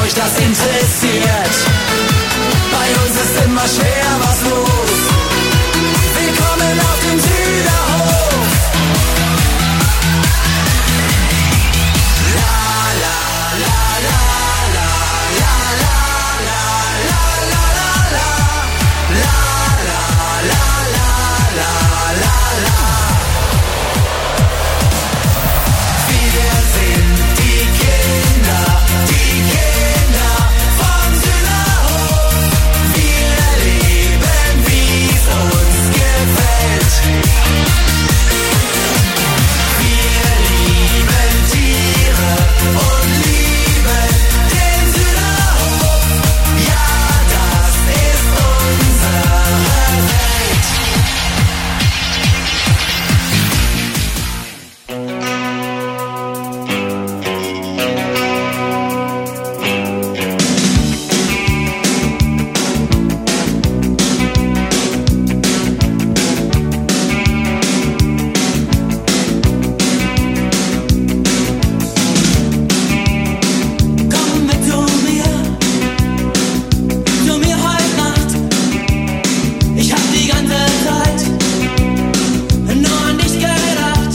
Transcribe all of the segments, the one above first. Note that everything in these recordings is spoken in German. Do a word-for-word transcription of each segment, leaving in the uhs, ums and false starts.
euch das interessiert. Bei uns ist immer schwer was los. Willkommen auf dem Süderhof. La la la la la la la la la la la la la la la la la la. Wir sind die Kinder, die Kinder vom Süderhof. Wir leben, wie's uns gefällt. Wir lieben Tiere und lieben den Süderhof. Ja, das ist unsere Welt. Komm mit zu mir, zu mir heute Nacht. Ich hab die ganze Zeit nur an dich gedacht.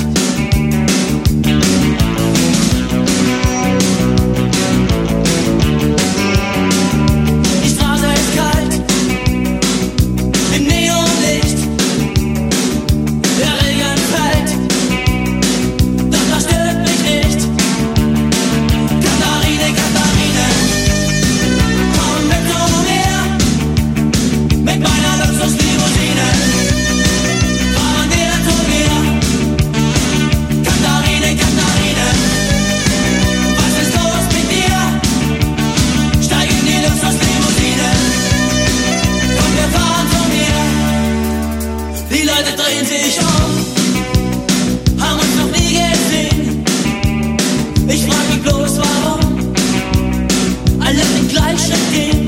Die Straße ist kalt, im Neonlicht. Der Regen fällt, doch das stört mich nicht. Katharine, Katharine, komm mit zu mir, mit meiner Luxuslimousine. Fahren wir zu mir. Katharine, Katharine, was ist los mit dir? Steig in die Luxuslimousine. Komm, wir fahren zu mir. Die Leute drehen sich um, haben uns noch nie gesehen. Ich frag mich bloß, warum alle den gleichen gehen.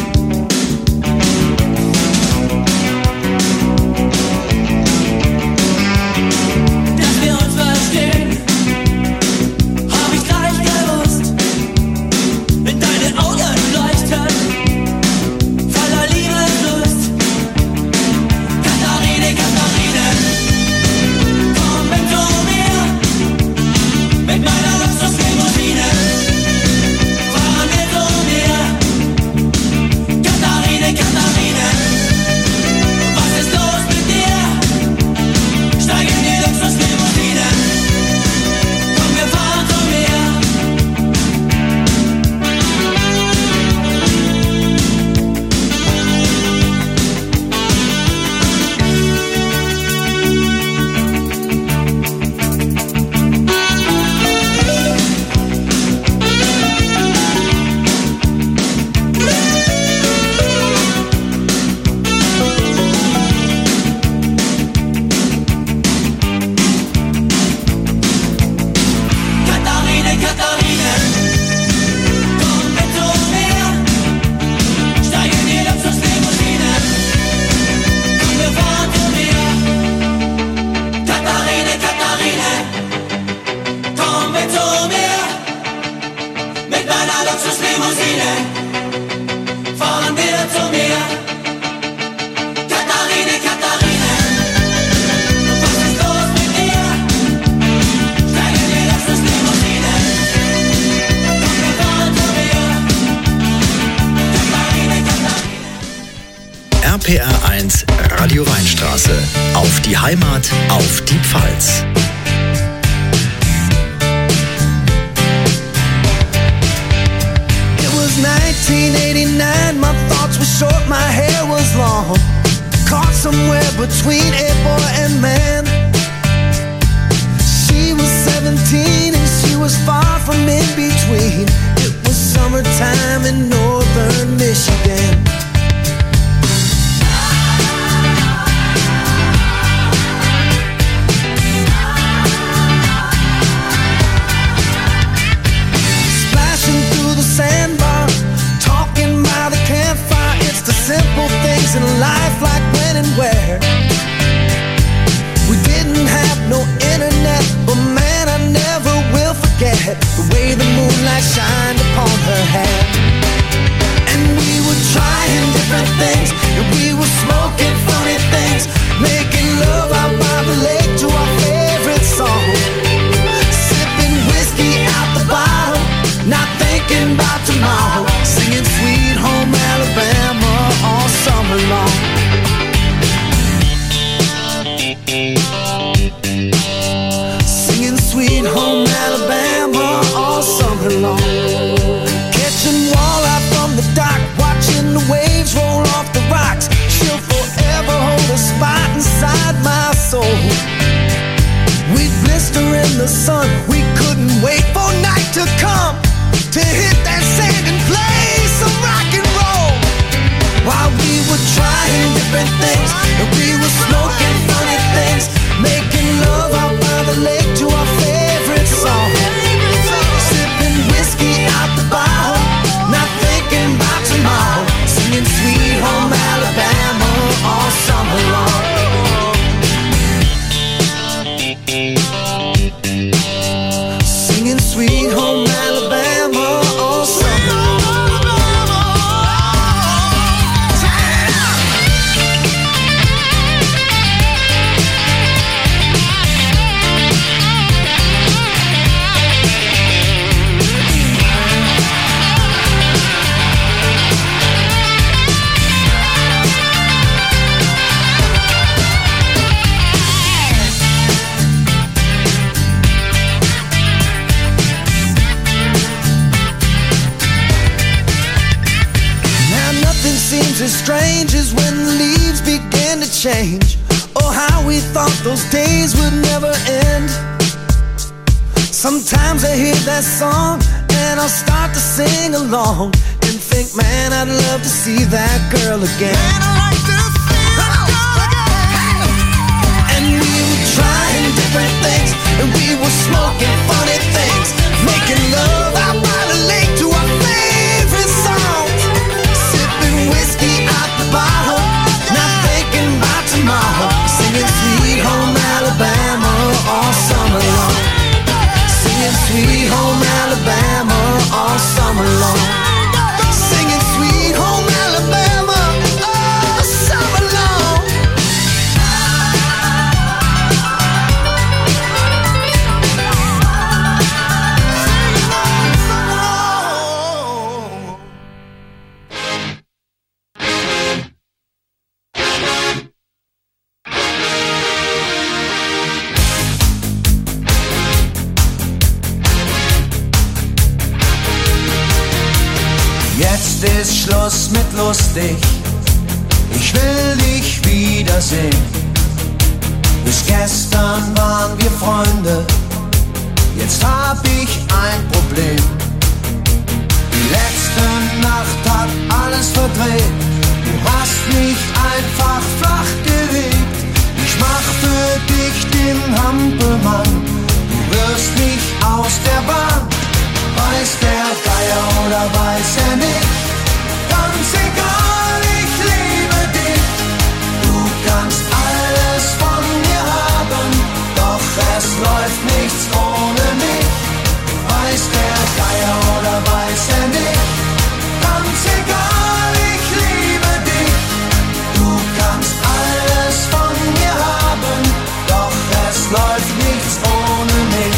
Dass wir uns verstehen, hab ich gleich gewusst. Wenn deine Augen leuchten, voller Liebeslust. Katharine, Katharine, komm mit zu mir, mit meiner Luxuslimousine. Fahren wir zu mir. Katharine, Katharine, was ist los mit dir? Steig in die Luxuslimousine. Komm, wir fahren zu mir. Katharine, Katharine, komm mit zu mir. Steig in die Luxuslimousine. Komm, wir fahren zu mir. Katharine, Katharine, komm mit zu mir. Mit meiner Luxuslimousine. Fahren wir zu mir. Katharine, Katharine, was ist los mit dir? Steig in die Luxuslimousine. Komm, wir fahren zu mir. Katharine, Katharine. R P R eins Radio Weinstraße. Auf die Heimat, auf die Pfalz. It was nineteen eighty-nine, my thoughts were short, my hair was long. Caught somewhere between a boy and man. She was seventeen and she was far from in between. It was summertime in northern Michigan. Splashing through the sandbar, talking by the campfire. It's the simple things in life, like when and where. We didn't have no internet, but man, I never will forget the way the moonlight shined upon her hair. Singing Sweet Home Alabama all summer long. Catching walleye from the dock, watching the waves roll off the rocks. She'll forever hold a spot inside my soul. We'd blister in the sun, we couldn't wait for night to come to hit that sand and play some rock and roll. While we were trying different things, and we were smoking funny things, making love out by the lake to our favorite song. Sipping whiskey out the bottle, not thinking about tomorrow. Singing Sweet Home Alabama all summer long. Singing Sweet Home Alabama all summer long. As strange as when the leaves began to change. Oh, how we thought those days would never end. Sometimes I hear that song and I'll start to sing along and think, man, I'd love to see that girl again. Man, I'd like to see that girl again. And we were trying different things, and we were smoking funny things, making love out by the lake to our favorite songs. Whiskey out the bottle, not thinking about tomorrow. Singing Sweet Home Alabama all summer long. Singing Sweet Home Alabama all summer long. Singing Sweet Home Alabama all summer long. Jetzt ist Schluss mit lustig, ich will dich wiedersehen. Bis gestern waren wir Freunde, jetzt hab ich ein Problem. Die letzte Nacht hat alles verdreht, du hast mich einfach flach gelegt. Ich mach für dich den Hampelmann, du wirst mich aus der Bahn. Weiß der Geier oder weiß er nicht, ganz egal, ich liebe dich. Du kannst alles von mir haben, doch es läuft nichts ohne mich. Weiß der Geier oder weiß er nicht, ganz egal, ich liebe dich. Du kannst alles von mir haben, doch es läuft nichts ohne mich.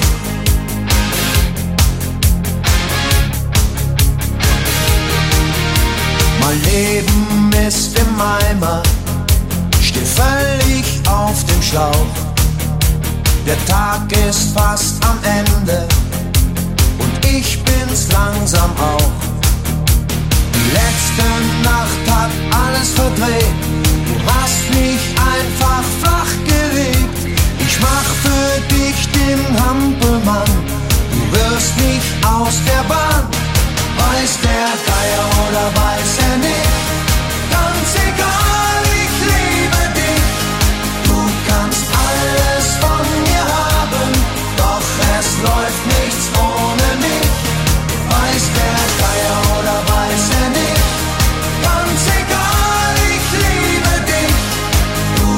Mein Leben ist im Eimer, steh völlig auf dem Schlauch. Der Tag ist fast am Ende und ich bin's langsam auch. Die letzte Nacht hat alles verdreht, du hast mich einfach flach gelegt. Ich mach für dich den Hampelmann, du wirst mich aus der Bahn. Weiß der Geier oder weiß er nicht, ganz egal, ich liebe dich. Du kannst alles von mir haben, doch es läuft nichts ohne mich. Weiß der Geier oder weiß er nicht, ganz egal, ich liebe dich. Du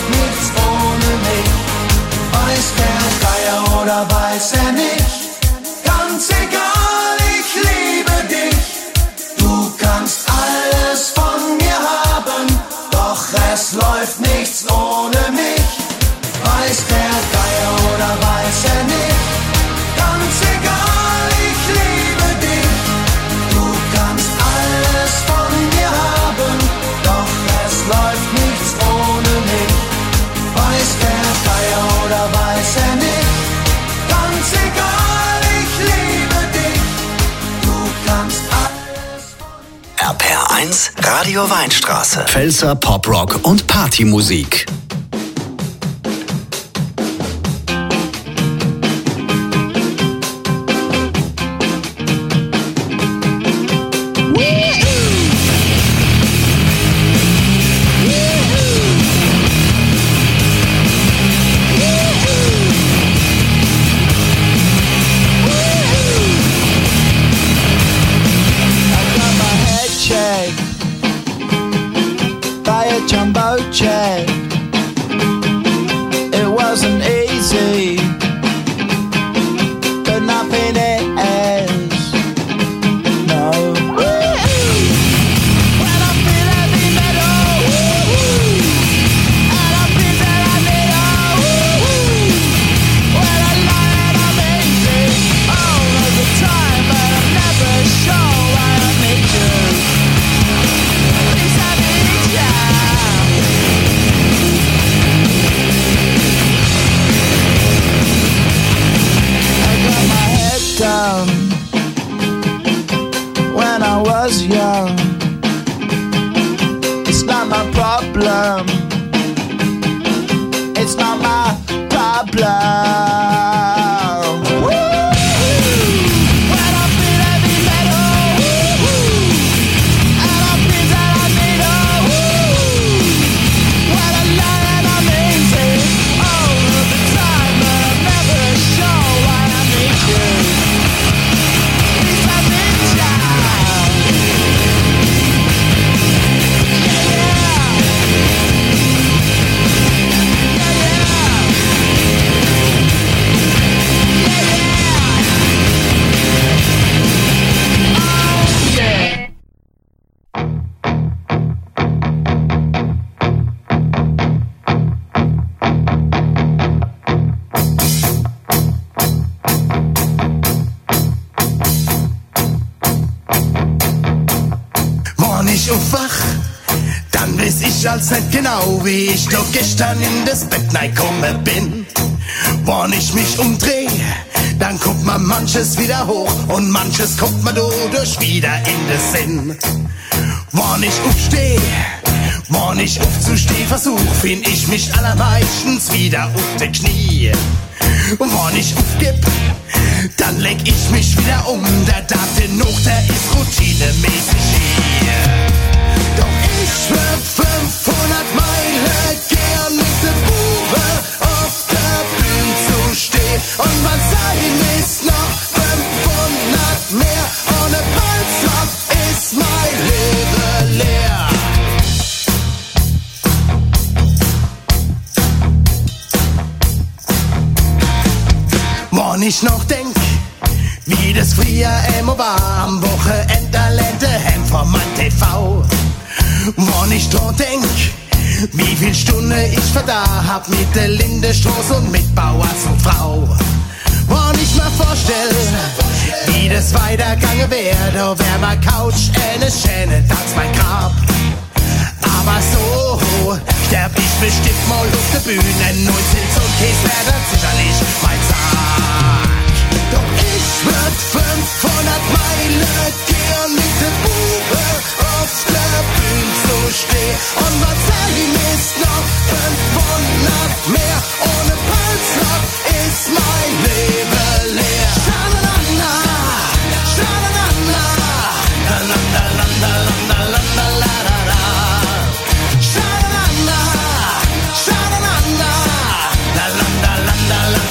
läuft nichts ohne mich. Weiß der Geier oder weiß er nicht, ganz egal, ich liebe dich. Du kannst alles von mir haben, doch es läuft nichts ohne mich. Weiß der Geier oder weiß er nicht, ganz egal, ich liebe dich. Du kannst alles von mir haben, doch es läuft nichts ohne mich. Weiß der Geier oder weiß er nicht, ganz egal, ich liebe dich. Du kannst alles von mir. R P R eins Radio Weinstraße. Pfälzer Poprock und Partymusik. Jumbo jet. It wasn't easy, but nothing is. No. When I feel heavy metal, and I feel that I need a when I lie and I'm easy all of the time, but I'm never sure why I need you. Please, I need ya. Down when I was young. It's not my problem. It's not my problem. When I feel heavy metal, and I feel that I need a when I lie and I'm easy all of the time, but I'm never sure why I need you. Wach, dann weiß ich als nicht genau, wie ich doch gestern in das Bett reingekommen bin. Wenn ich mich umdreh, dann guckt man manches wieder hoch und manches guckt man dadurch wieder in den Sinn. Wenn ich aufsteh, wenn ich aufzusteh versuch, find ich mich allermeistens wieder auf die Knie. Und wenn ich aufgib, dann leg ich mich wieder um, der Daten noch, der ist routinemäßig hier. Doch ich würd fünfhundert Meilen gern mit der Bube auf der Bühne zu stehen. Und man sein ist noch fünfhundert mehr. Ohne Balzlock ist mein Leben leer. Wenn ich noch denk, wie das früher immer war, am Wochenende lädt der Hand vor mein T V. Wenn ich dran denk, wie viel Stunden ich verda hab mit der Lindestraße und mit Bauers und Frau. Wenn ich mir vorstell, wie das weitergange wär, da wär mein Couch eine schöne Tanz mein Grab. Aber so sterb ich bestimmt mal auf der Bühne, neunzehn Zoll Käse wär dann sicherlich mein Sarg. Doch ich würd fünfhundert Meilen gern mit der Bube auf der Bühne zu stehen. Und was sein ist noch fünfhundert mehr. Ohne Pulslock ist mein Leben leer. Schalalala, schalalala, lalalala, schalalala, schalalala, lalalala.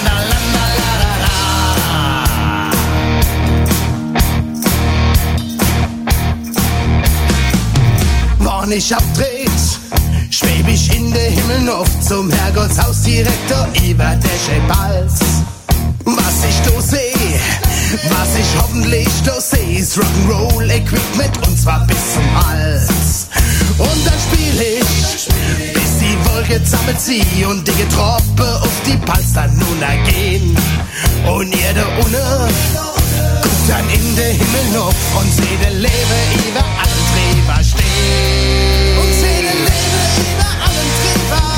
Wenn ich abdreht, schweb ich in der Himmel Himmel auf zum Herrgottshaus direkt über der Schepals. Was ich da seh, was ich hoffentlich da seh, ist Rock'n'Roll Equipment und zwar bis zum Hals. Und dann spiel ich, bis die Wolke zammelt sie und die Getroppe auf die Palster nun ergehen. Und ihr da unten guckt dann in den Himmel auf und seht der Lebe über allen Treber stehen. Und seht der Lebe über allen Treber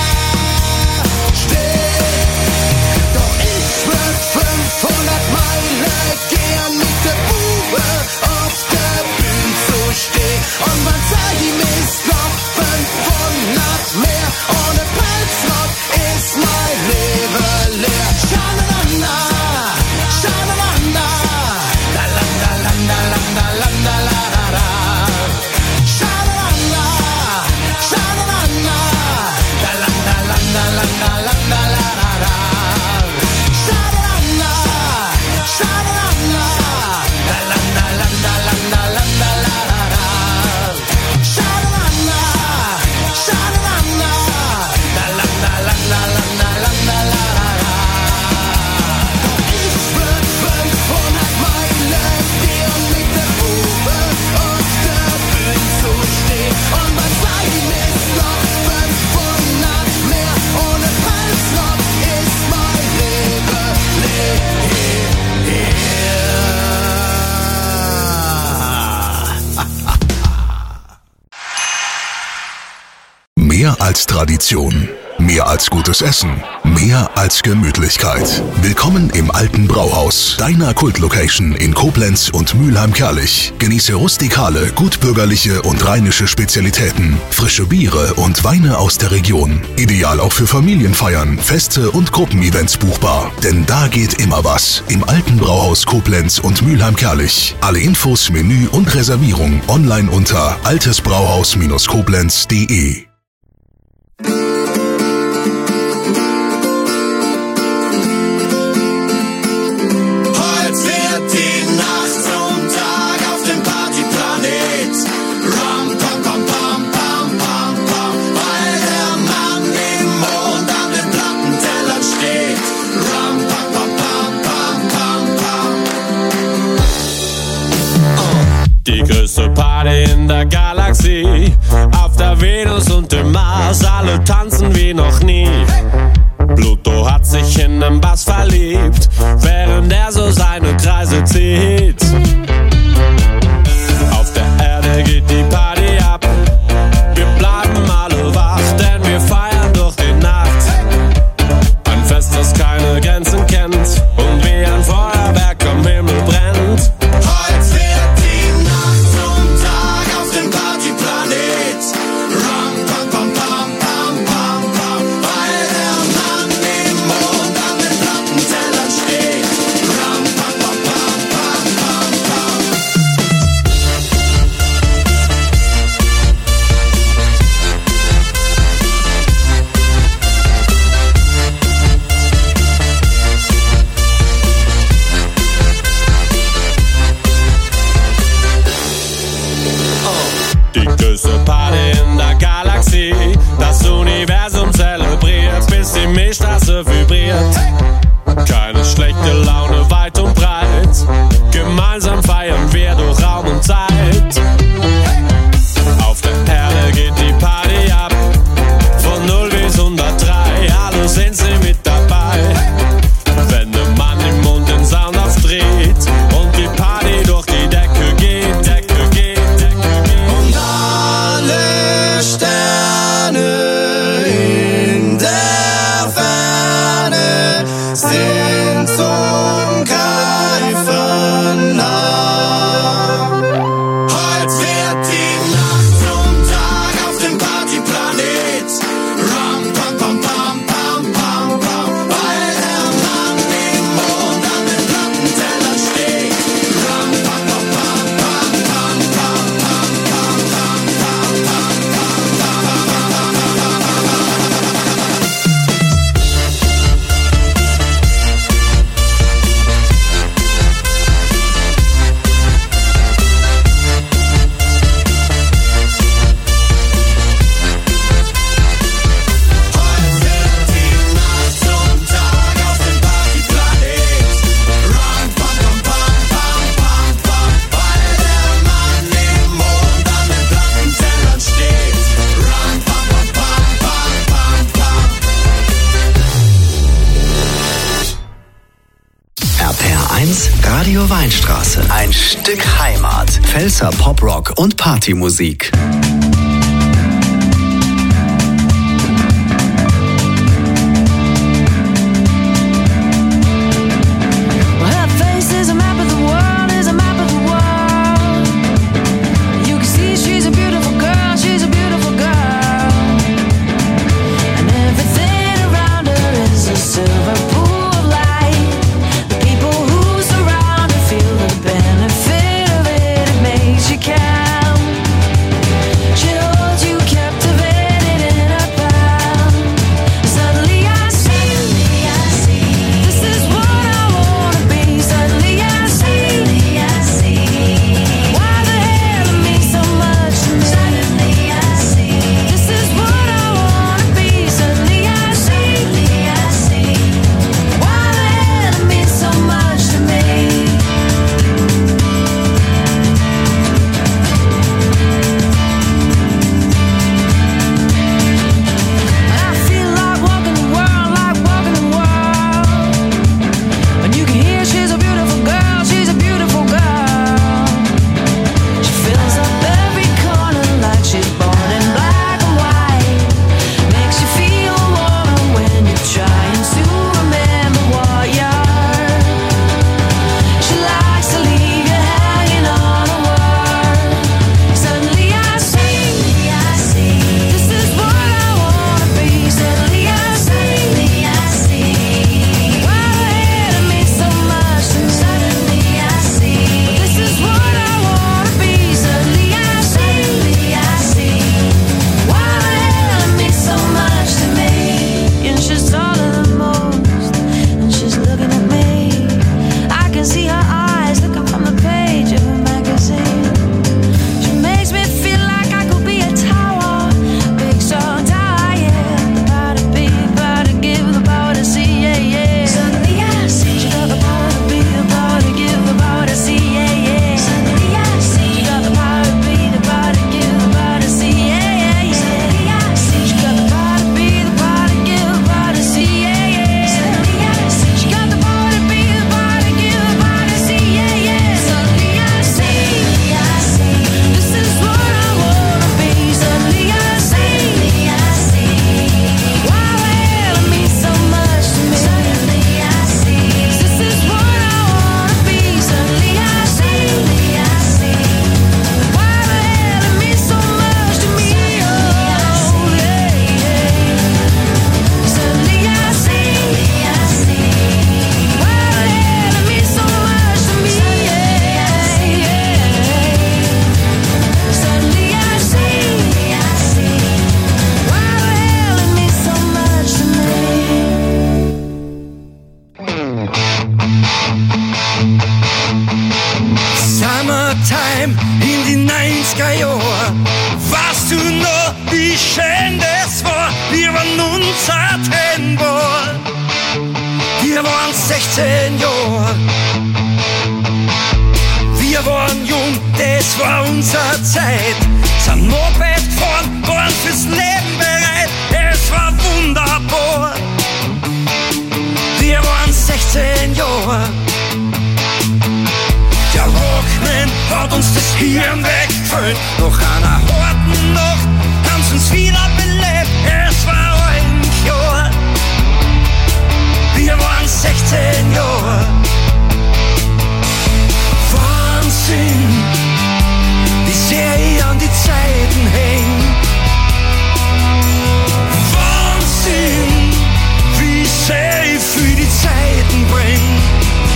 stehen. Doch ich würd fünfhundert Meilen gern mit der Bube auf der Bühne zu stehen. Und man sagt ihm ist noch fünfhundert mehr. Ohne Pelzrock ist mein Leben leer. Schalalanda, schalalanda, la la la la la la la la la la. Schalalanda, schalalanda, la la la la la la la la la la. Schalalanda, schalalanda, la la la la la la la la la la. Schalalanda, schalalanda, la la la la la la la la la. Ich würd fünfhundert Meilen gehen mit der Bube auf der Bühne zu stehen. Und was sag ihm ist noch fünfhundert mehr. Ohne Pelzrock ist mein Leben leer. Mehr als Tradition, mehr als gutes Essen, mehr als Gemütlichkeit. Willkommen im Alten Brauhaus, deiner Kultlocation in Koblenz und Mülheim-Kärlich. Genieße rustikale, gutbürgerliche und rheinische Spezialitäten, frische Biere und Weine aus der Region. Ideal auch für Familienfeiern, Feste und Gruppenevents buchbar. Denn da geht immer was. Im Alten Brauhaus Koblenz und Mülheim-Kärlich. Alle Infos, Menü und Reservierung online unter altesbrauhaus Koblenz punkt de. Heute wird die Nacht zum Tag auf dem Partyplanet. Ram, pam, pam, pam, pam, pam, pam. Weil der Mann im Mond an den Plattentellern steht. Ram, pam, pam, pam, pam, pam, pam. Die größte Party in der Galaxie. Auf der Venus und dem Mars, alle tanzen wie noch nie. Pluto hat sich in den Bass verliebt, während er so seine Kreise zieht. Auf der Erde geht die Party ab. Wir bleiben alle wach, denn wir feiern durch die Nacht. Ein Fest, das keine Grenzen kennt und wie ein Feuerwerk am Himmel brennt. Heute wird die Nacht zum Tag auf dem Partyplanet. Ram, pam, pam, pam, pam, pam, pam. Weil der Mann im Mond an den Plattentellern steht. Ram, pam, pam, pam, pam, pam, pam. Die größte Party in der Galaxie. Das Universum zelebriert, bis die Milchstraße vibriert. Keine schlechte Laune weit und breit. Gemeinsam feiern wir durch Raum und Zeit. Auf der Erde geht die Party ab. Von null bis hundertdrei, alle sind sie mit dabei. Wenn der Mann im Mond den Sound aufdreht und die Party durch die Decke geht, Decke geht, Decke geht. Und alle Sterne in der Ferne sind zum Radio Weinstraße. Ein Stück Heimat. Pfälzer Poprock und Partymusik.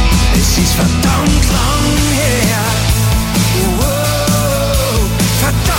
Verdammt lang her, wow, verdammt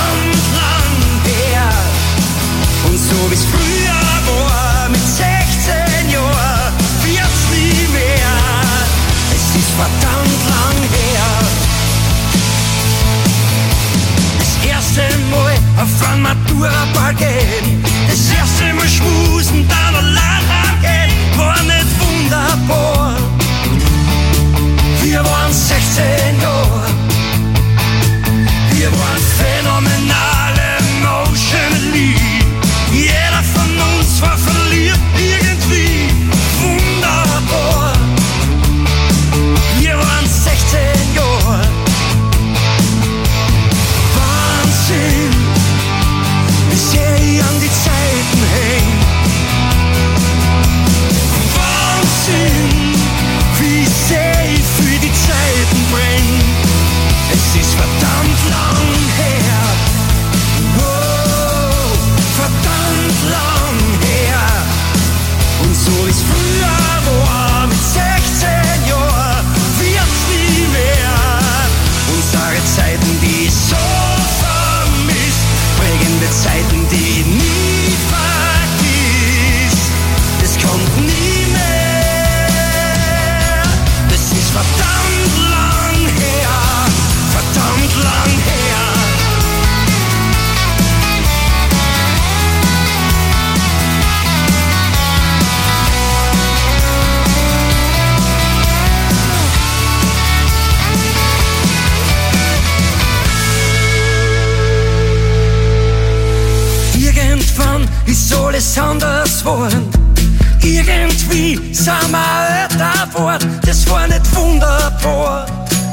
irgendwie sind wir da fort, das war nicht wunderbar.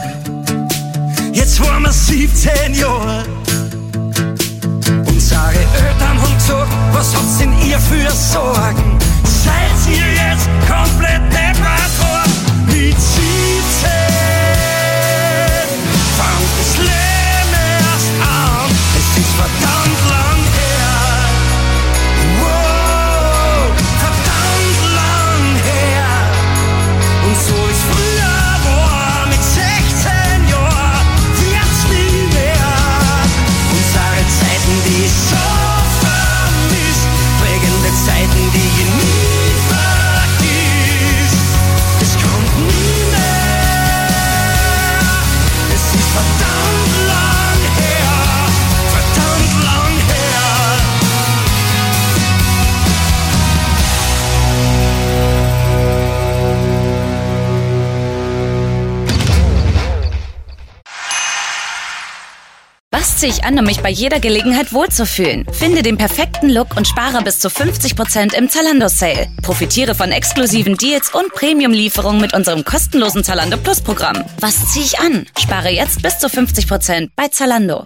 Jetzt waren wir siebzehn Jahre. Unsere Eltern haben gesagt, was habt's denn ihr für Sorgen? Seid ihr jetzt komplett deppert worden? Mit siebzehn fängt das Leben erst an. Es ist verdammt lang her. Wow, verdammt lang her. Und so ist früher war mit sechzehn Jahren wird's nie mehr. Unsere Zeiten, die ich so vermisst, prägende Zeiten, die ich nie vergiss. Es kommt nie mehr. Es ist verdammt lang her, verdammt lang her. Was ziehe ich an, um mich bei jeder Gelegenheit wohlzufühlen? Finde den perfekten Look und spare bis zu fünfzig Prozent im Zalando-Sale. Profitiere von exklusiven Deals und Premium-Lieferungen mit unserem kostenlosen Zalando Plus-Programm. Was ziehe ich an? Spare jetzt bis zu fünfzig Prozent bei Zalando.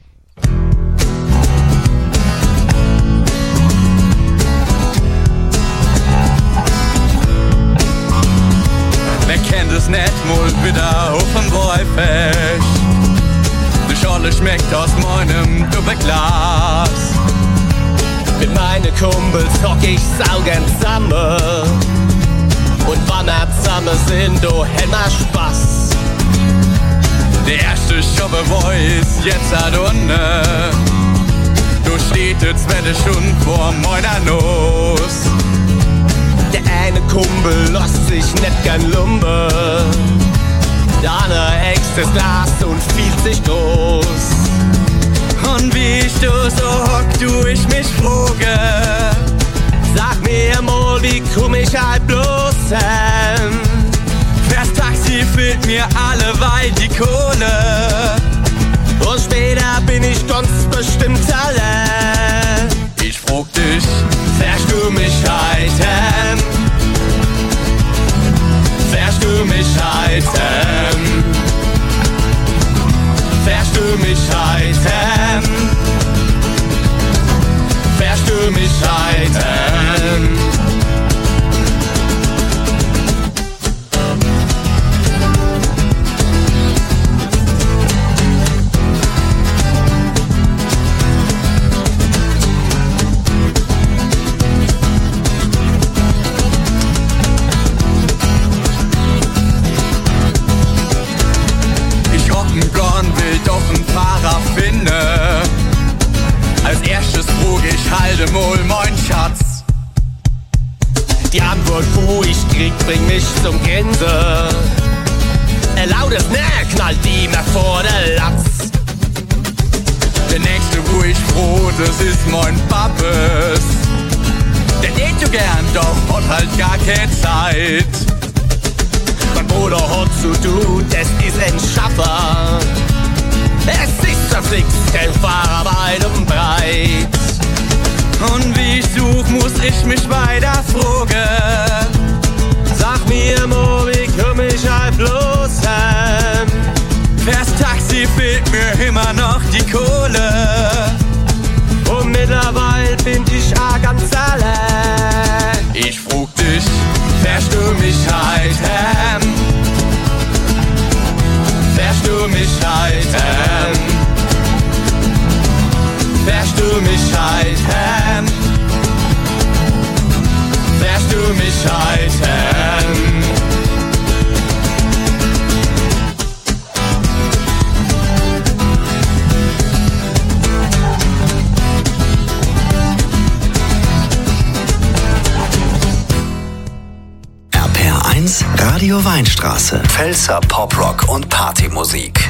Wer kennt es nicht, mal wieder auf dem Bräufest. Die Schorle schmeckt aus meinem Doppelglas. Mit meinen Kumpels hock ich saugen zusammen. Und wann wir zusammen sind, da hätten wir Spaß. Der erste Schobbe Voice jetzt hat unten. Du steht jetzt zweite Stunde vor meiner Nuss. Der eine Kumpel lässt sich nicht gern lumpen. Der andere äxt das Glas und fühlt sich groß. Und wie ich du so hock, du ich mich frage. Sag mir mal, wie komm ich halt bloß hin? Fürs Taxi fehlt mir alleweil die Kohle. Und später bin ich ganz bestimmt allein. Ich frag dich, fährst du mich heiten? Fährst du mich heiten? Fährst du mich heiten? Fährst du mich heiten? will doch einen Fahrer finden. Als erstes frug ich, halte mal mein Schatz. Die Antwort, wo ich krieg, bringt mich zum Grinsen. Ein lautes Ne knallt die mir vor der Latz. Der nächste, wo ich froh, das ist mein Pappes. Der geht so gern, doch hat halt gar keine Zeit. Mein Bruder hat zu tun, das ist ein Schaffer. Es ist das nix, kein Fahrer weit und breit. Und wie ich such, muss ich mich weiter fragen. Sag mir mal, wie komm ich halt bloß hin? Fürs Taxi fehlt mir immer noch die Kohle. Und mittlerweile bin ich auch ganz allein. Ich frug dich, fährst du mich heiten? Fährst du mich heiten? Fährst du mich heiten? Fährst du mich heiten? R P R eins Radio Weinstraße. Pfälzer Poprock und Partymusik.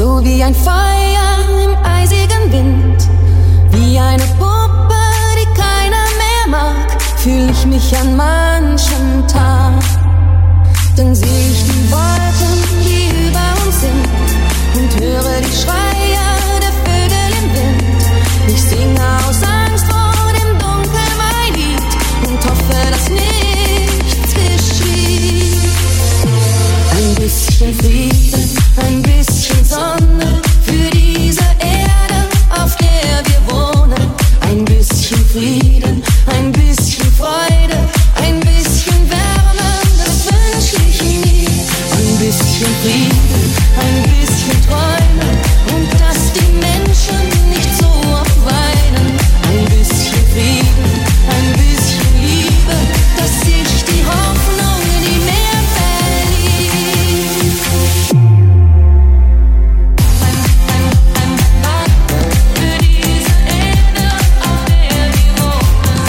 so wie ein Feuer im eisigen Wind, wie eine Puppe, die keiner mehr mag, fühl ich mich an manchem Tag. Dann seh ich die Wolken, die über uns sind, und höre die Schreie der Vögel im Wind. Ich singe aus Angst vor dem Dunkel mein Lied und hoffe, dass nichts geschieht. Ein bisschen Frieden, ein bisschen Sonne für diese Erde, auf der wir wohnen. Ein bisschen Frieden, ein bisschen Freude, ein bisschen Wärme, das wünsch ich mir. Ein bisschen Frieden, ein bisschen Träume und dass die Menschen nicht so oft weinen. Ein bisschen Frieden, ein bisschen Liebe, dass sich die Hoffnung nie mehr verliert. Für diese Erde, auf der wir wohnen.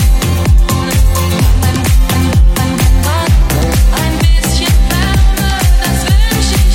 Ein bisschen Wärme, das wünsch ich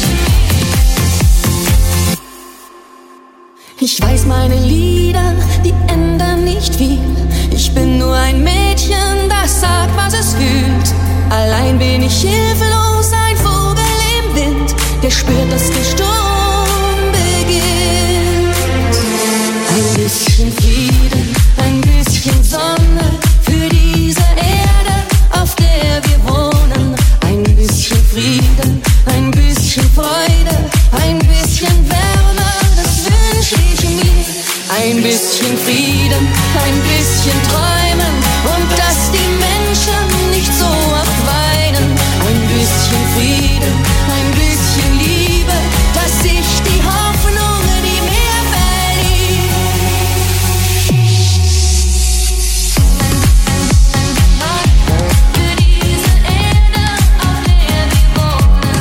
mir. Ich weiß, meine Lieder, die ändern nicht viel. Ich bin nur ein Mädchen, das sagt, was es fühlt. Allein bin ich hilflos, ein Vogel im Wind, der spürt, dass der Sturm beginnt. Ein bisschen Frieden, ein bisschen Sonne für diese Erde, auf der wir wohnen. Ein bisschen Frieden, ein bisschen Freude, ein bisschen Wärme, das wünsch ich mir. Ein bisschen Frieden, ein bisschen Träumen und dass die Menschen nicht so oft weinen. Ein bisschen Frieden, ein bisschen Liebe, dass sich die Hoffnung nie mehr verliert. Für diese Erde, auf der wir wohnen.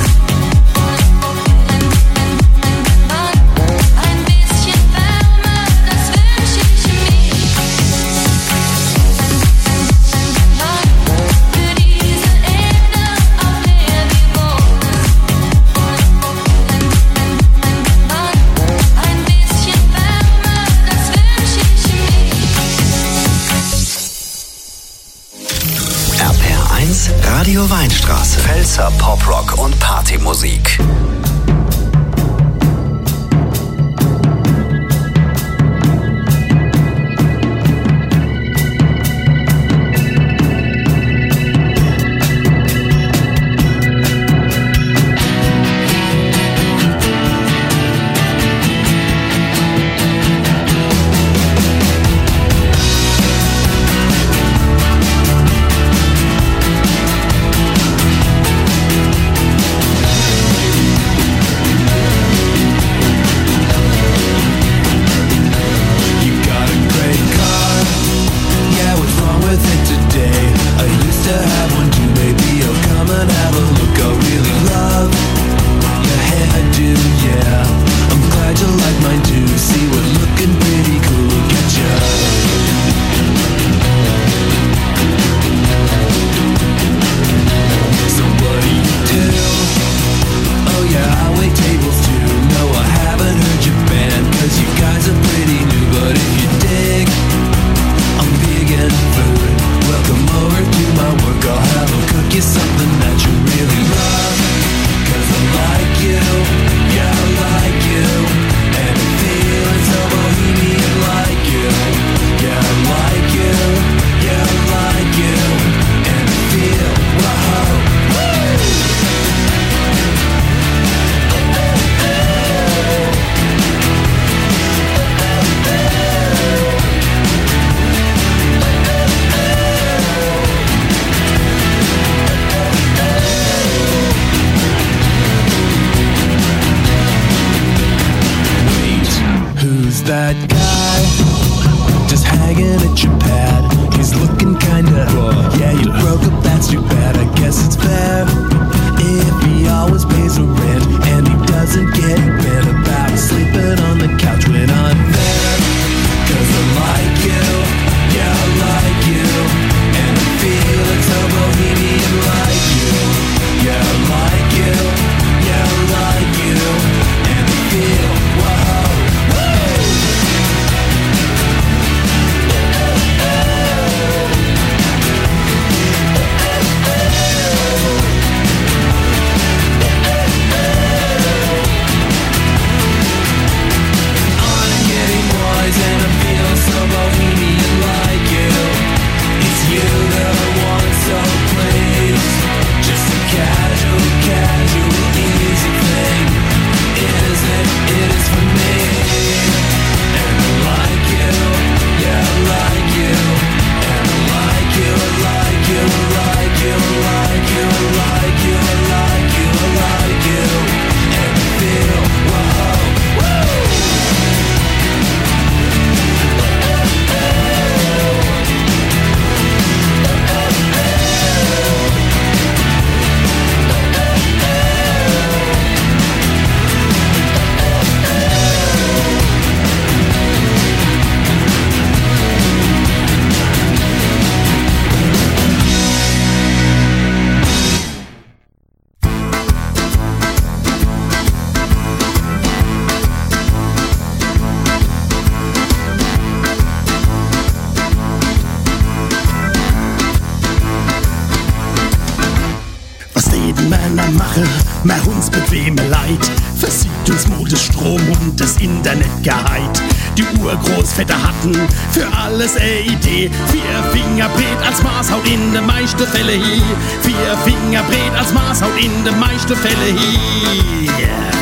Ein bisschen Wärme, das wünsch ich mir. Für diese Erde, auf der wir wohnen. Ein bisschen Wärme, das wünsch ich mir. R P R eins Radio Weinstraße. Pfälzer Poprock und Partymusik. Ein mehr machen, mehr uns bequeme Leid. Versiegt uns Modestrom und das Internet geheit. Die Urgroßväter hatten für alles eine Idee. Vier Fingerbrett als Maßhaut in de meiste Fälle hi. Vier Fingerbrett als Maßhaut in de meiste Fälle hi. Yeah.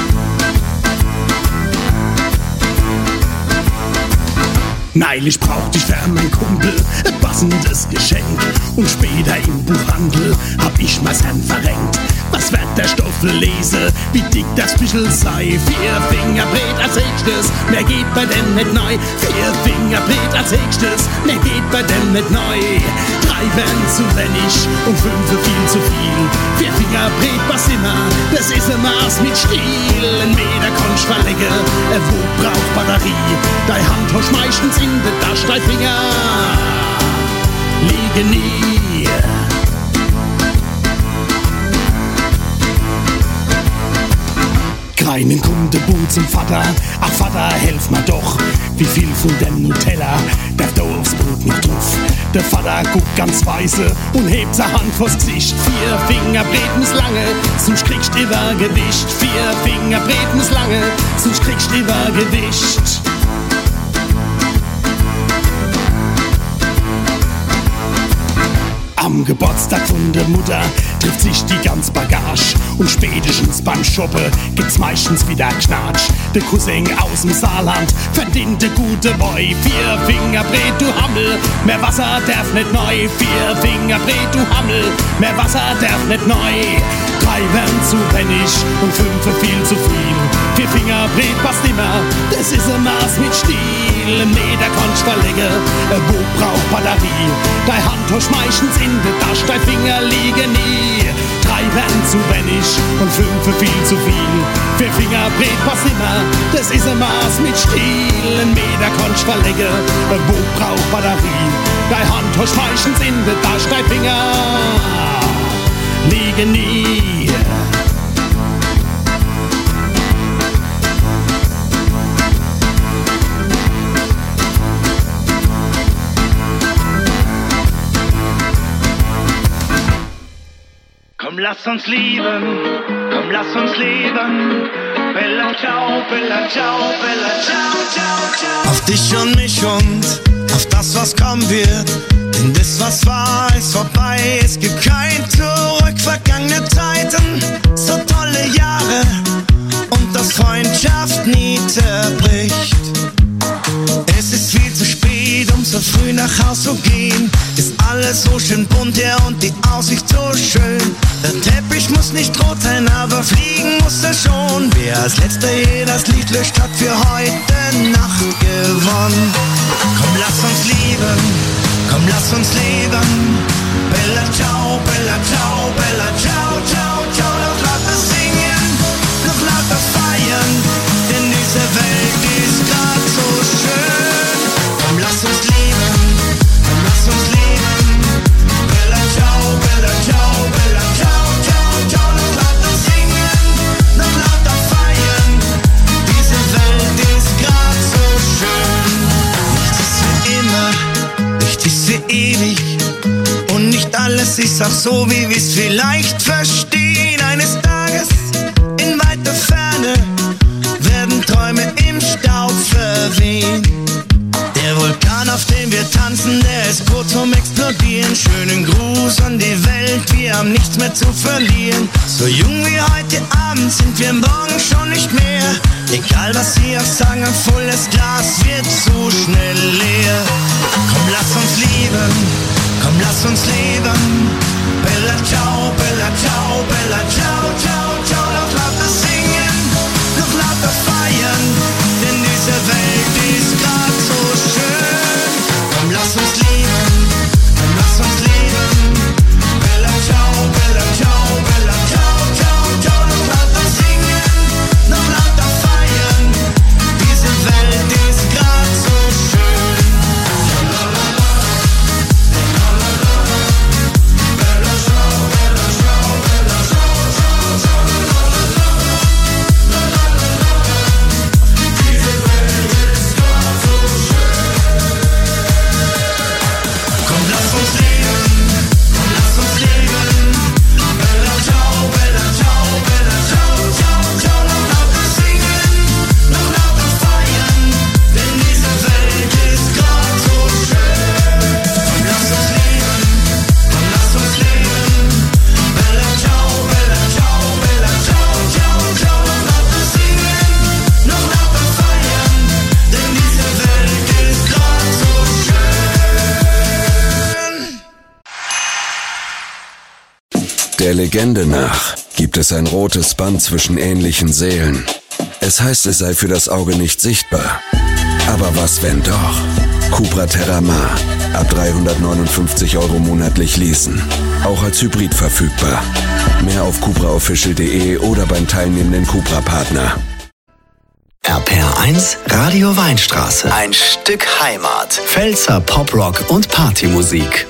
Neulich braucht ich für meinen Kumpel ein passendes Geschenk. Und später im Buchhandel hab ich mein Herrn verrenkt. Was wird der Stoffel lese, wie dick das Büschel sei? Vier Fingerbrett als nächstes, mehr geht bei dem nicht neu. Vier Fingerbrett als nächstes, mehr geht bei dem nicht neu. Drei werden zu wenig und fünf viel zu viel. Vier Fingerbrett was immer, das ist ein Maß mit Stil. Ein Meter konnt ich verlegen, wo braucht Batterie? Dei Hand hoch meistens in de Tasche, drei Finger liegen nie. Greinen kommt der Bub zum Vater, ach Vater, helf mir doch. Wie viel von dem Nutella darf da aufs Brot nicht drauf? Der Vater guckt ganz weise und hebt seine Hand vors Gesicht. Vier Fingerbrett muss lange, sonst kriegst du Übergewicht. Vier Fingerbrett muss lange, sonst kriegst du Übergewicht. Am Geburtstag von der Mutter trifft sich die ganz Bagage. Und spätestens beim Shoppen gibt's meistens wieder Knatsch. Der Cousin aus dem Saarland verdient der gute Boy. Vier Fingerbrett, du Hammel, mehr Wasser darf nicht neu. Vier Fingerbrett, du Hammel, mehr Wasser darf nicht neu. Drei werden zu wenig und fünf viel zu viel. Vier Fingerbrett passt immer, das ist ein Maß mit Stil. Ein Meter kannst verlegen, wo braucht Batterie? Dei Hand hoch meistens in de Tasche, dei Finger liegen nie. Drei werden zu wenig und fünf viel zu viel. Vier Fingerbrett passt immer, das ist ein Maß mit Stil. Ein Meter kannst verlegen, wo braucht Batterie? Dei Hand hoch meistens in de Tasche, dei Finger liegen nie. Komm, lass uns lieben, komm, lass uns leben. Bella ciao, bella ciao, bella ciao, ciao, ciao. Auf dich und mich und auf das, was kommen wird. Denn das, was war, ist vorbei. Es gibt kein Zurück, vergangene Zeiten. So tolle Jahre und dass Freundschaft nie zerbricht. Es ist viel zu spät, um so früh nach Haus zu gehen. Ist alles so schön bunt, ja, und die Aussicht so schön. Der Teppich muss nicht rot sein, aber fliegen muss er schon. Wer als letzter hier das Licht löscht, hat für heute Nacht gewonnen. Komm, lass uns lieben, komm, lass uns leben. Bella ciao, bella ciao, bella ciao, ciao, ciao. Noch lauter singen, noch lauter feiern, denn diese Welt ist grad so schön. Komm, lass uns leben, komm, lass uns leben. Bella ciao, bella ciao, bella ciao, ciao, ciao. Noch lauter singen, noch lauter feiern, diese Welt ist grad so schön. Nichts ist für immer, nichts ist für ewig. Und nicht alles ist auch so, wie wir's vielleicht verstehen. Eines Tages in weiter Ferne werden Träume im Staub verwehen. Der Vulkan, auf dem wir tanzen, der ist kurz vorm Explodieren. Schönen Gruß an die Welt, wir haben nichts mehr zu verlieren. So jung wie heute Abend sind wir morgen schon nicht mehr. Egal was sie auch sagen, ein volles Glas wird zu schnell leer. Komm, lass uns lieben, komm, lass uns leben. Bella ciao, bella ciao, bella ciao, ciao, ciao. Noch lauter singen, noch lauter feiern, denn diese Welt ist grad so schön. Komm, lass uns lieben, komm, lass uns leben. Bella ciao, bella ciao, bella ciao, ciao, ciao. Noch lauter singen, noch lauter feiern, diese Welt ist grad so schön. Bella ciao, bella ciao, bella ciao, ciao. Der Legende nach gibt es ein rotes Band zwischen ähnlichen Seelen. Es heißt, es sei für das Auge nicht sichtbar. Aber was, wenn doch? Cupra Terramar. Ab dreihundertneunundfünfzig Euro monatlich leasen. Auch als Hybrid verfügbar. Mehr auf cupra official punkt de oder beim teilnehmenden Cupra-Partner. R P R eins Radio Weinstraße. Ein Stück Heimat. Pfälzer Poprock und Partymusik.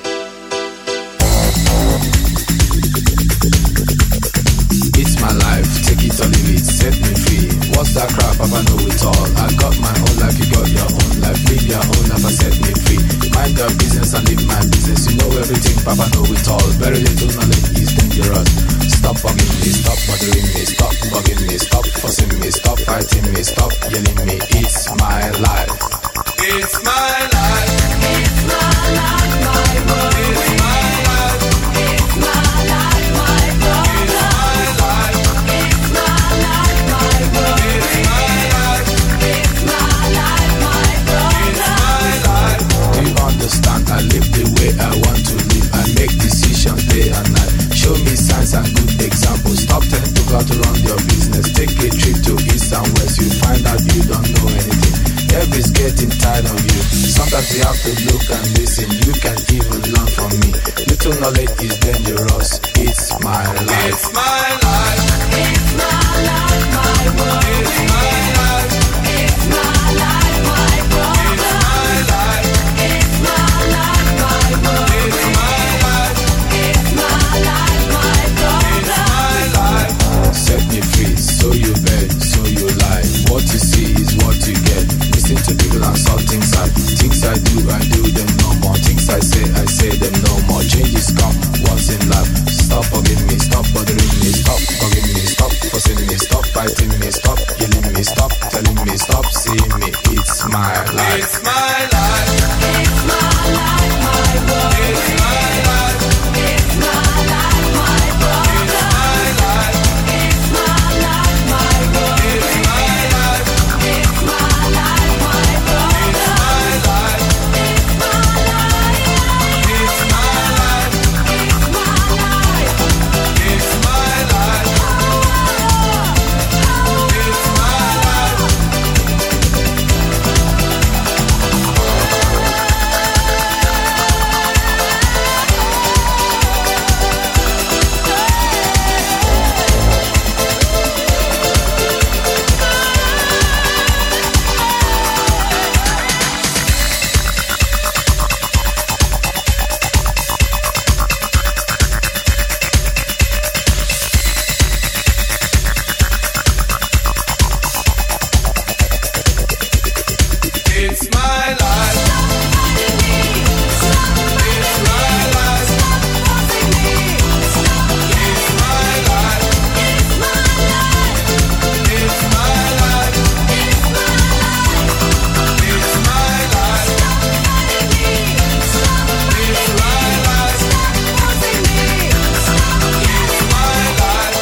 It's my life, take it or leave it, set me free. What's that crap? I know it all. I got my own life, you got your own life. Live your own life, I set me free. Mind your business and live my business. You know everything, Papa know it all. Very little knowledge is dangerous. Stop bugging me, stop bothering me, stop bugging me, stop fussing me, stop fighting me, stop yelling me. It's my life. It's my life. It's my life, my world. It's my life. It's my life, my world. It's my life. It's my life, my world. It's my life. It's my life, my world. It's my life. Do you understand? I live the way I want to live. I make decisions day and night. Show me signs and good examples. Stop telling people how to run your business. Take a trip to east and west. You find out you don't know anything. Everybody's getting tired of you. Sometimes you have to look and listen. You can even learn from me. Little knowledge is dangerous. It's my life. It's my life. It's my life, my world. It's my life. It's my life, my world. It's my life. It's my life, my world. It's my life. It's my life, my world. It's my life. Set me free, so you bet, so you lie. What you see is what you get. Listen to people and saw things I Things I do, I do them no more. Things I say, I say them no more. Changes come once in life. Stop bugging me, stop bothering me, stop bugging me, stop fussing me, stop fighting me, stop yelling me, stop telling me, stop seeing me. It's my life. It's my life. It's my life, my world. It's my life. It's my life, my world. It's my life. It's my life, my world. It's my life. It's my life, my world. It's my life. It's my life. It's my life. It's my life. It's my life. It's my life. It's my life. It's my life. It's my life. It's my life. It's my life. It's my life. It's my life. It's my life.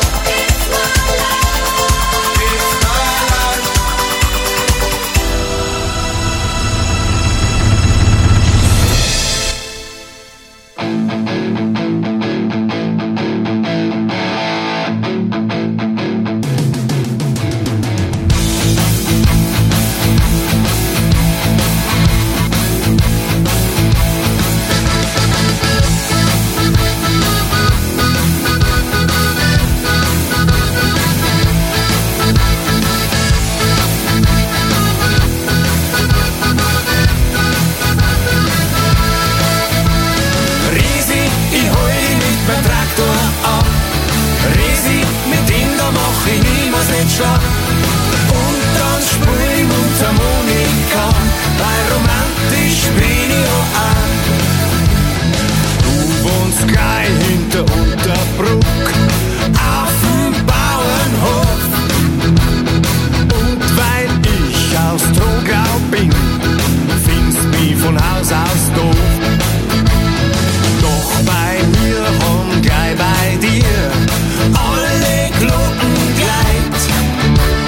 Risi, ich hol dich mit meinem Traktor ab. Risi, mit ihm da mach ich niemals nicht schlapp. Und dann spiel ich Mundharmonika, weil romantisch bin ich auch. Du wohnst gleich hinter Unterbruck auf dem Bauernhof. Und weil ich aus Trogau bin, findest mich von Haus aus doof. Doch bei mir haben gleich bei dir alle Glocken gleit.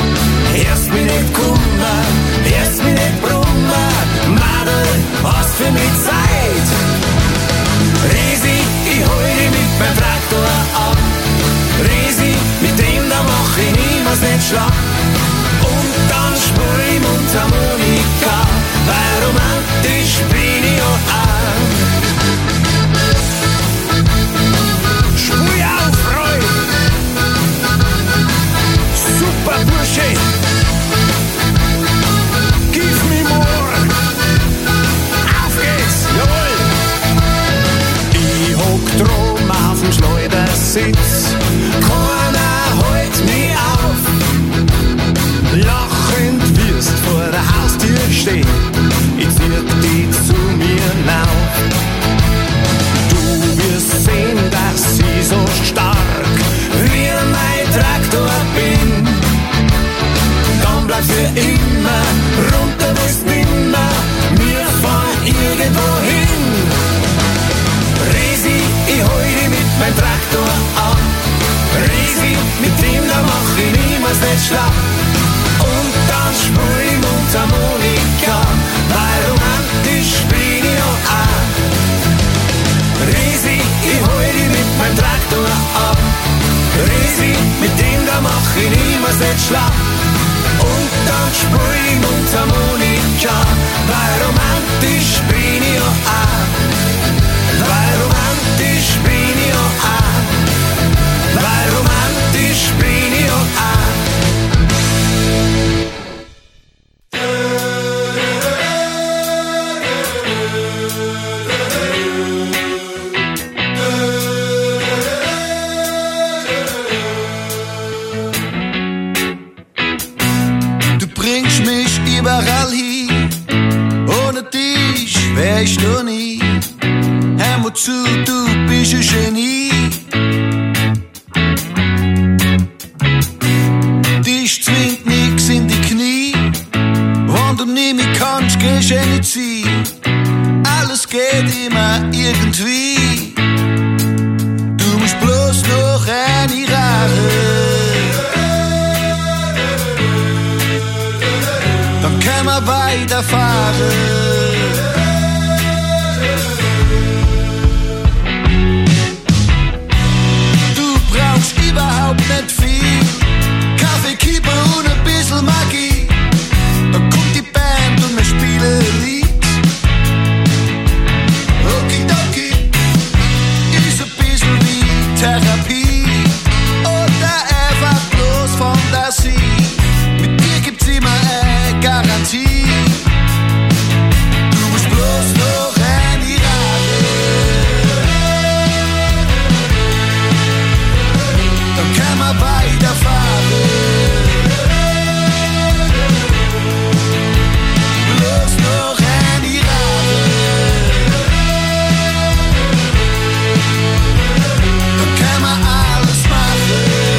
Schlag. Und dann spür ich Mundharmonika, weil romantisch bin ich ja auch. Spür auf Freude, super Bursche, gib mir more, auf geht's, jawohl. Ich hock drum auf dem Schleudersitz, keiner hält mich auf. Lachend wirst vor der Haustür stehen, ich zieh dich zu mir lauf. Du wirst sehen, dass ich so stark wie mein Traktor bin. Dann bleib für immer, runter willst nimmer, wir fahren irgendwo hin. Resi, ich hol dich mit meinem Traktor an. Resi, mit dem da mach ich niemals nicht schlapp. Und dann spür ich Mundharmonika, weil romantisch bin ich ja auch. Resi, ich hol dich mit meinem Traktor ab. Resi, mit dem da mach ich niemals nicht schlapp. Und dann spür ich Mundharmonika, weil romantisch bin ich ja auch. Weil romantisch bin ich ja auch. Weil romantisch bin ich ja auch. Du bringst mich überall hin, ohne dich wär ich nur nie. Hör mal zu, du bist ein Genie. Dich zwingt nix in die Knie, wenn du nie mich kannst, gehst du nicht ziehen. Alles geht immer irgendwie. Du musst bloß noch eine Rache, dann können wir weiterfahren. Du brauchst überhaupt nicht viel, Kaffee, Kippe und ein bisschen Magie. Dann kommt die Band und wir spielen ein Lied. Okidoki, ist ein bisschen wie Therapie oder einfach bloß Fantasie. Mit dir gibt's immer eine Garantie. Du musst bloß noch eine Rache, dann können wir weiterfahren. Bloß noch eine Rache, dann können wir alles machen.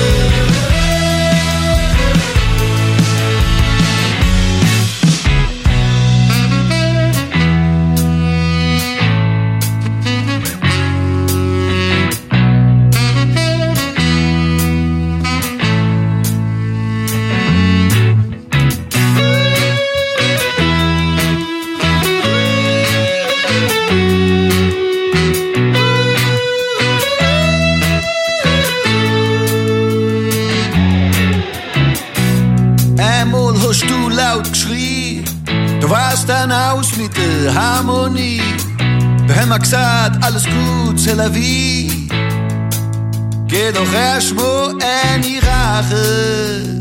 Einmal hast du laut geschrien, du warst ein aus mit der Harmonie. Da haben wir gesagt, alles gut, c'est la vie. Geh doch erst mal eine Rache.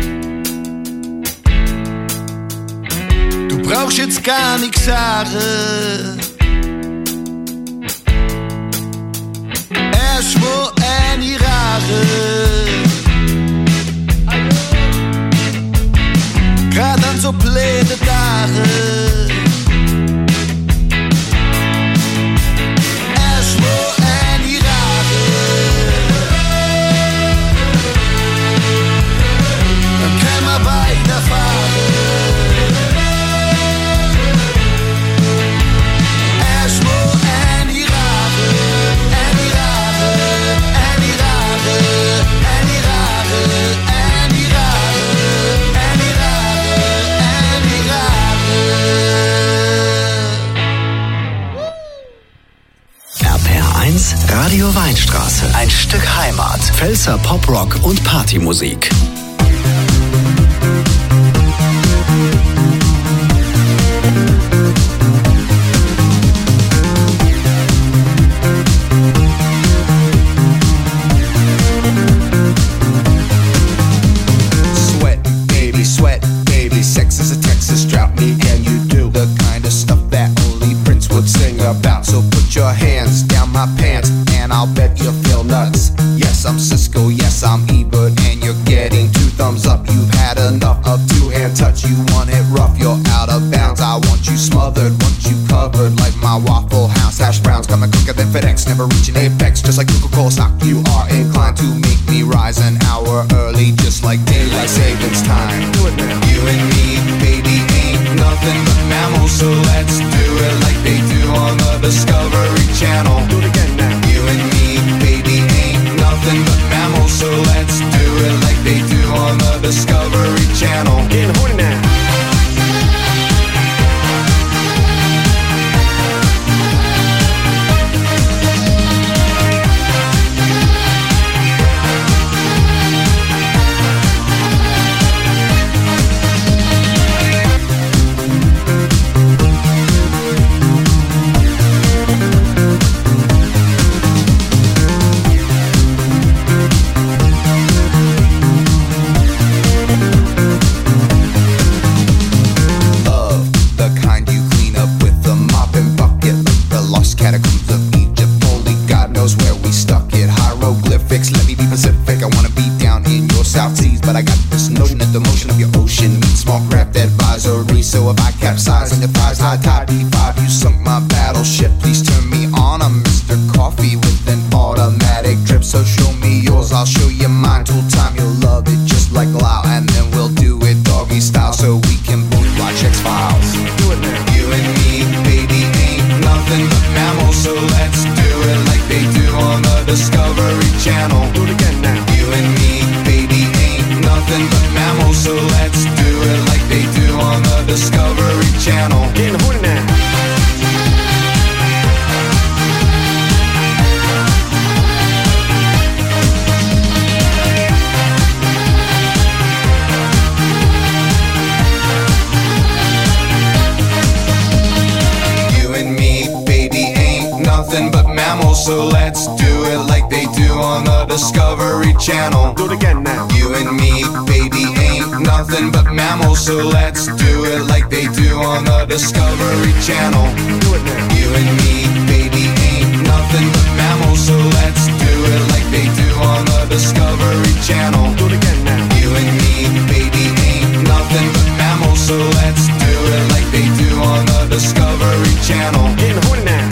Du brauchst jetzt gar nichts sagen. Erst mal eine Rache. Grad an so blöde Tage. Erst mal eine Rache, dann können wir weiterfahren. Erst mal eine Rache, eine Rache, eine Rache, eine Rache, eine Rache, eine R P R eins Radio Weinstraße. Ein Stück Heimat. Pfälzer Poprock und Partymusik. quicker than FedEx, never reaching apex. Just like Coca-Cola stock, you are inclined to make me rise an hour early, just like daylight savings time. Do it now. You and me, baby, ain't nothing but mammals, so let's do it like they do on the Discovery Channel. Do it again now. You and me, baby, ain't nothing but mammals, so let's do it like they do on the Discovery Channel. Getting horny now. But I got this notion that the motion of your ocean means small craft advisory. So if I capsize and defies high tide D five, you sunk my battleship. Please turn me on. I'm Mister Coffee with an automatic drip. So show me yours, I'll show you mine. Tool time, you'll love it just like Lau. And then we'll do it doggy style so we can both watch X-Files. Do it now. You and me, baby, ain't nothing but mammals, so let's do it like they do on the Discovery Channel. Do it again now. You and me, baby, ain't nothing but mammals, so let's do it like they do on the Discovery Channel. Getting horny now. You and me, baby, ain't nothing but mammals, so let's do it like they do on the Discovery Channel. Do it again now. You and me, baby, ain't nothing but mammals, so let's do it like they do on the Discovery Channel. Do it now. You and me, baby, ain't nothing but mammals, so let's do it like they do on the Discovery Channel. Do it again now. You and me, baby, ain't nothing but mammals, so let's do it like they do on the Discovery Channel. Getting horny now.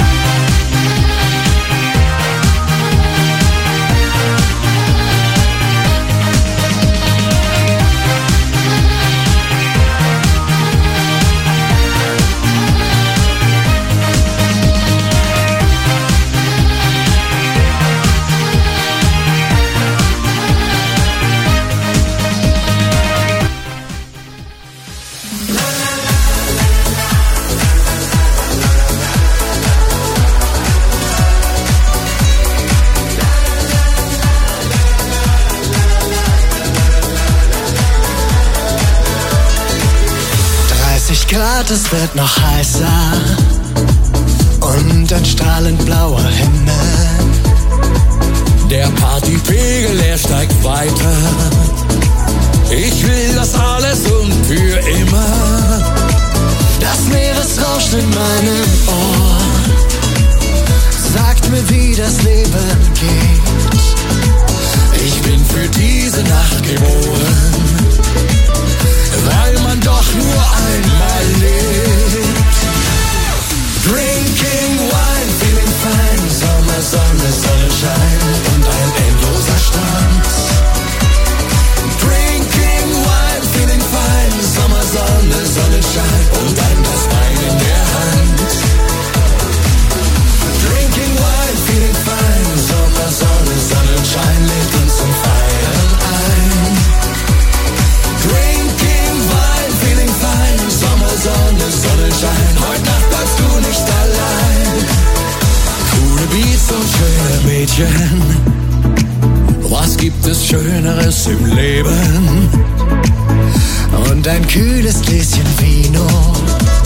Grad, es wird noch heißer und ein strahlend blauer Himmel. Der Partypegel, er steigt weiter. Ich will das alles und für immer. Das Meeresrauschen in meinem Ohr sagt mir, wie das Leben geht. Ich bin für diese Nacht geboren, weil man doch nur einmal lebt. Drinking wine, feeling fine, Sommer, Sonne, Sonnenschein und ein endloser Strand. Drinking wine, feeling fine, Sommer, Sonne, Sonnenschein und ein Glas Wein in der Hand. Drinking wine, feeling fine, Sommer, Sonne, Sonnenschein lädt uns zum Feiern ein. Drinking wine, feeling fine, Sommer, Sonne, Sonnenschein. Heute Nacht bleibst du nicht allein. Coole Beats und schöne Mädchen. Was gibt es Schöneres im Leben? Und ein kühles Gläschen Vino.